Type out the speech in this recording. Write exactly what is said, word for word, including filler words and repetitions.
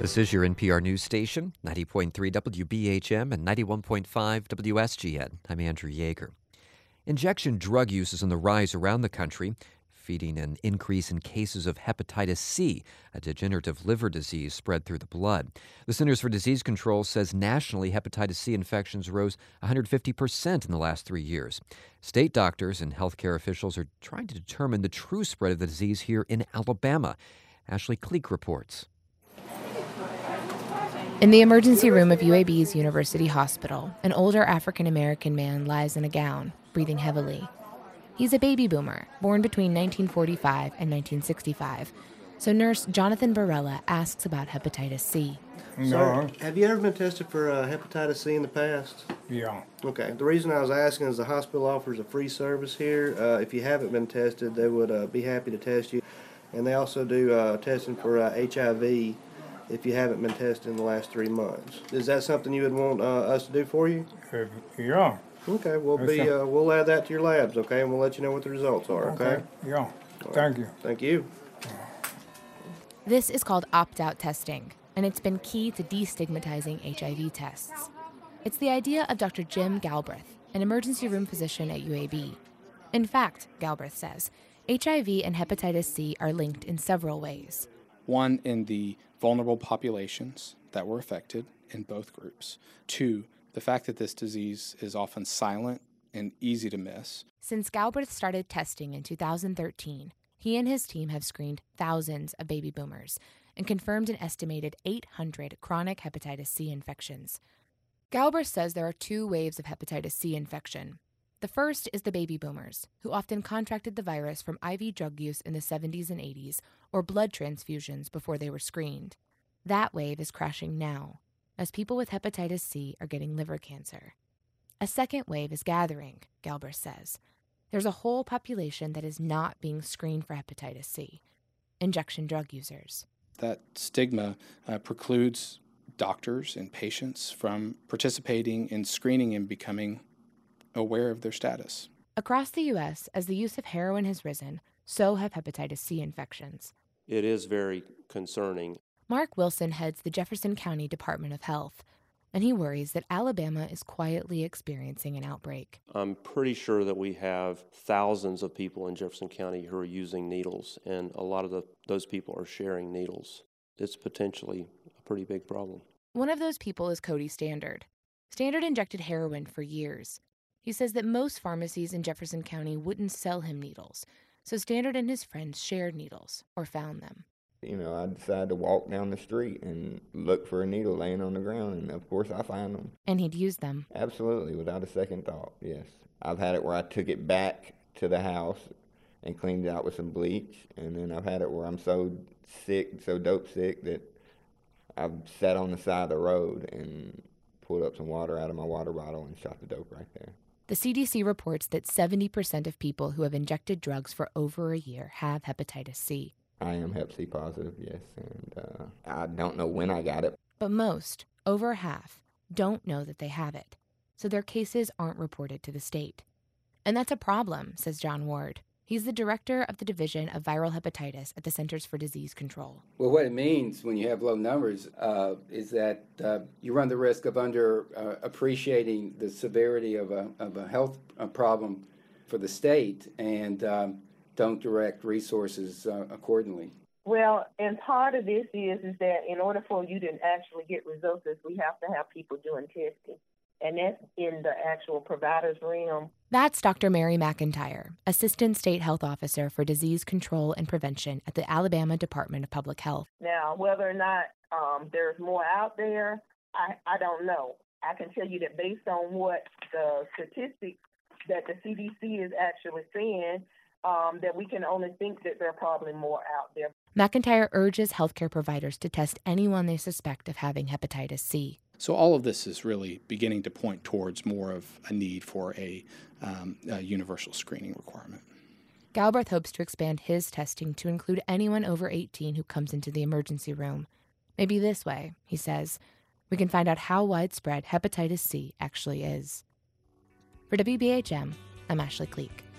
This is your N P R news station, ninety point three W B H M and ninety-one point five W S G N. I'm Andrew Yeager. Injection drug use is on the rise around the country, feeding an increase in cases of hepatitis C, a degenerative liver disease spread through the blood. The Centers for Disease Control says nationally hepatitis C infections rose one hundred fifty percent in the last three years. State doctors and healthcare officials are trying to determine the true spread of the disease here in Alabama. Ashley Cleek reports. In the emergency room of U A B's University Hospital, an older African-American man lies in a gown, breathing heavily. He's a baby boomer, born between nineteen forty-five and nineteen sixty-five. So nurse Jonathan Barella asks about hepatitis C. No. Sir, have you ever been tested for uh, hepatitis C in the past? Yeah. Okay. The reason I was asking is the hospital offers a free service here. Uh, if you haven't been tested, they would uh, be happy to test you. And they also do uh, testing for uh, H I V if you haven't been tested in the last three months. Is that something you would want uh, us to do for you? Uh, yeah. Okay, we'll be uh, we'll add that to your labs, okay, and we'll let you know what the results are, okay? Okay. Yeah. Thank you. Thank you. This is called opt-out testing, and it's been key to destigmatizing H I V tests. It's the idea of Doctor Jim Galbraith, an emergency room physician at U A B. In fact, Galbraith says, H I V and hepatitis C are linked in several ways. One, in the vulnerable populations that were affected in both groups. Two, the fact that this disease is often silent and easy to miss. Since Galbraith started testing in two thousand thirteen, he and his team have screened thousands of baby boomers and confirmed an estimated eight hundred chronic hepatitis C infections. Galbraith says there are two waves of hepatitis C infection. The first is the baby boomers, who often contracted the virus from I V drug use in the seventies and eighties or blood transfusions before they were screened. That wave is crashing now, as people with hepatitis C are getting liver cancer. A second wave is gathering, Galbraith says. There's a whole population that is not being screened for hepatitis C, injection drug users. That stigma uh, precludes doctors and patients from participating in screening and becoming aware of their status. Across the U S, as the use of heroin has risen, so have hepatitis C infections. It is very concerning. Mark Wilson heads the Jefferson County Department of Health, and he worries that Alabama is quietly experiencing an outbreak. I'm pretty sure that we have thousands of people in Jefferson County who are using needles, and a lot of the, those people are sharing needles. It's potentially a pretty big problem. One of those people is Cody Standard. Standard injected heroin for years. He says that most pharmacies in Jefferson County wouldn't sell him needles, so Standard and his friends shared needles or found them. You know, I decided to walk down the street and look for a needle laying on the ground, and of course I found them. And he'd use them. Absolutely, without a second thought, yes. I've had it where I took it back to the house and cleaned it out with some bleach, and then I've had it where I'm so sick, so dope sick, that I've sat on the side of the road and pulled up some water out of my water bottle and shot the dope right there. The C D C reports that seventy percent of people who have injected drugs for over a year have hepatitis C. I am hep C positive, yes, and uh, I don't know when I got it. But most, over half, don't know that they have it, so their cases aren't reported to the state. And that's a problem, says John Ward. He's the director of the Division of Viral Hepatitis at the Centers for Disease Control. Well, what it means when you have low numbers uh, is that uh, you run the risk of under uh, appreciating the severity of a, of a health uh, problem for the state and um, don't direct resources uh, accordingly. Well, and part of this is, is that in order for you to actually get results, we have to have people doing testing. And that's in the actual provider's realm. That's Doctor Mary McIntyre, Assistant State Health Officer for Disease Control and Prevention at the Alabama Department of Public Health. Now, whether or not um, there's more out there, I, I don't know. I can tell you that based on what the statistics that the C D C is actually saying, um, that we can only think that there are probably more out there. McIntyre urges healthcare providers to test anyone they suspect of having hepatitis C. So all of this is really beginning to point towards more of a need for a, um, a universal screening requirement. Galbraith hopes to expand his testing to include anyone over eighteen who comes into the emergency room. Maybe this way, he says, we can find out how widespread hepatitis C actually is. For W B H M, I'm Ashley Cleek.